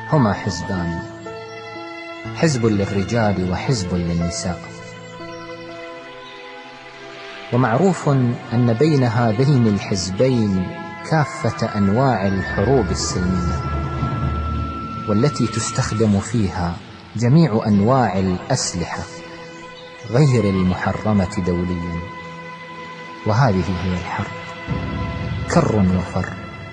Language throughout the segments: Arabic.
هما حزبان، حزب للرجال وحزب للنساء. ومعروف أن بين هذين الحزبين كافة أنواع الحروب السلمية، والتي تستخدم فيها جميع أنواع الأسلحة غير المحرمة دوليا. وهذه هي الحرب، كر وفر،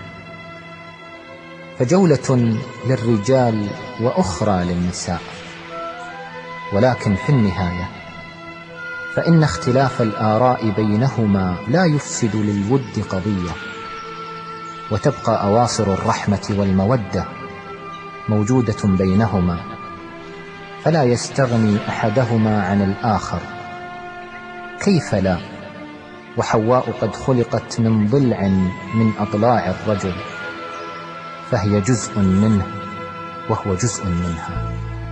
فجولة للرجال وأخرى للنساء. ولكن في النهاية فإن اختلاف الآراء بينهما لا يفسد للود قضية، وتبقى أواصر الرحمة والمودة موجودة بينهما، فلا يستغني أحدهما عن الآخر. كيف لا، وحواء قد خلقت من ضلع من أضلاع الرجل، فهي جزء منه وهو جزء منها.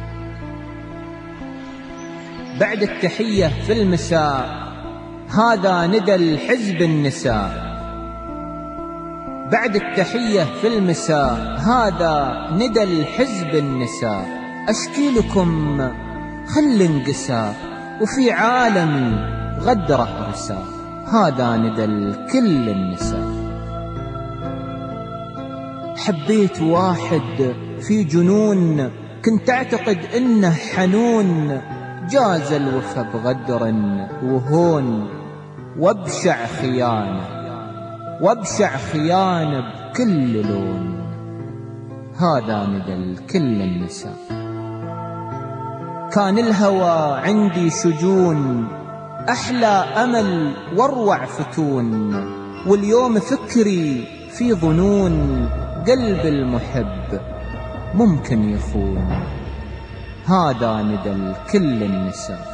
بعد التحية في المساء هذا ندى الحزب النساء. بعد التحية في المساء هذا ندى الحزب النساء. أشكي لكم خل انقسى وفي عالمي غدره رساء. هذا ندى الكل النساء. حبيت واحد في جنون كنت أعتقد إنه حنون، جاز الوفا بغدر وهون وابشع خيانة، وابشع خيانة بكل لون. هذا ندى الكل النساء. كان الهوى عندي شجون، أحلى أمل واروع فتون، واليوم فكري في ظنون قلب المحب ممكن يخون. هذا ندى الكل النساء.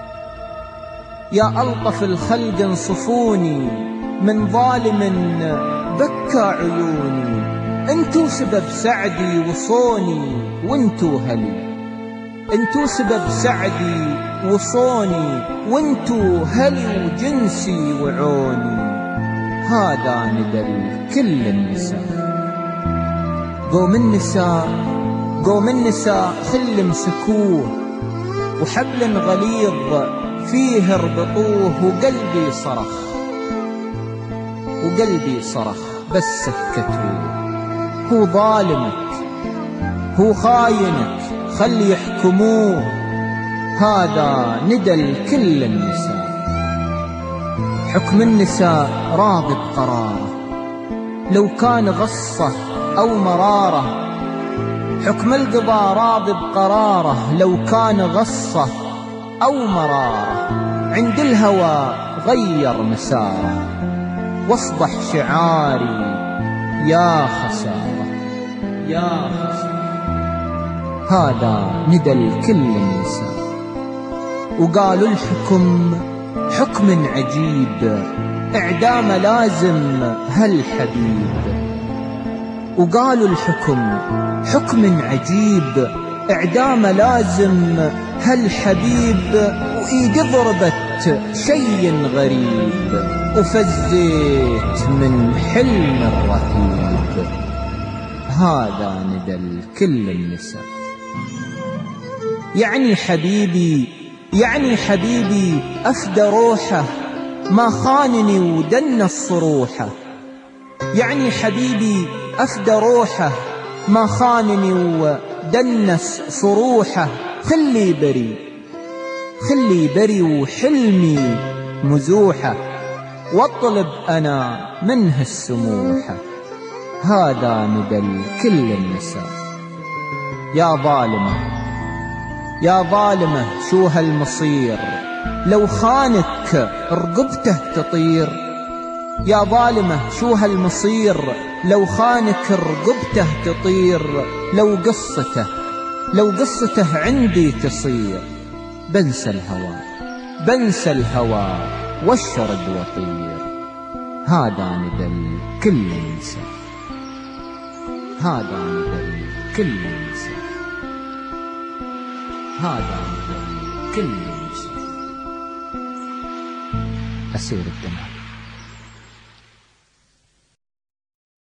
يا ألطف الخلق انصفوني من ظالم بكى عيوني. انتو سبب سعدي وصوني وانتو هلي، انتو سبب سعدي وصوني وانتو هلي وجنسي وعوني. هذا ندى الكل النساء. قوم النساء، قوم النساء خل مسكوه، وحبل غليظ فيه اربطوه. وقلبي صرخ، وقلبي صرخ بس سكتوه. هو ظالمك، هو خاينك، خلي يحكموه. هذا ندى الكل النساء. حكم النساء راضي بقراره لو كان غصة أو مرارة. حكم القضاء راضي بقراره لو كان غصة أو مرارة. عند الهوى غير مساره واصبح شعاري يا خسارة، يا خسارة. هذا ندى الكل النساء. وقالوا الحكم حكم عجيب، إعدام لازم هالحبيب. وقالوا الحكم حكم عجيب، إعدام لازم هالحبيب. وإيدي ضربت شي غريب، وفزيت من حلم الرهيب. هذا ندى الكل النساء. يعني حبيبي، يعني حبيبي أفدى روحه ما خانني ودنس صروحه. يعني حبيبي أفدى روحه ما خانني ودنس صروحه. خلي بري، خلي بري وحلمي مزوحه، واطلب أنا منه السموحة. هذا ندى الكل النساء. يا ظالمة، يا ظالمة شو هالمصير، لو خانك رقبته تطير. يا ظالمة شو هالمصير، لو خانك رقبته تطير. لو قصته، لو قصته عندي تصير. بنسى الهوى، بنسى الهوى واشرد وطير. هذا ندى الكل النساء. هذا ندى الكل النساء. هذا ندى الكل النساء. أسير الدماء.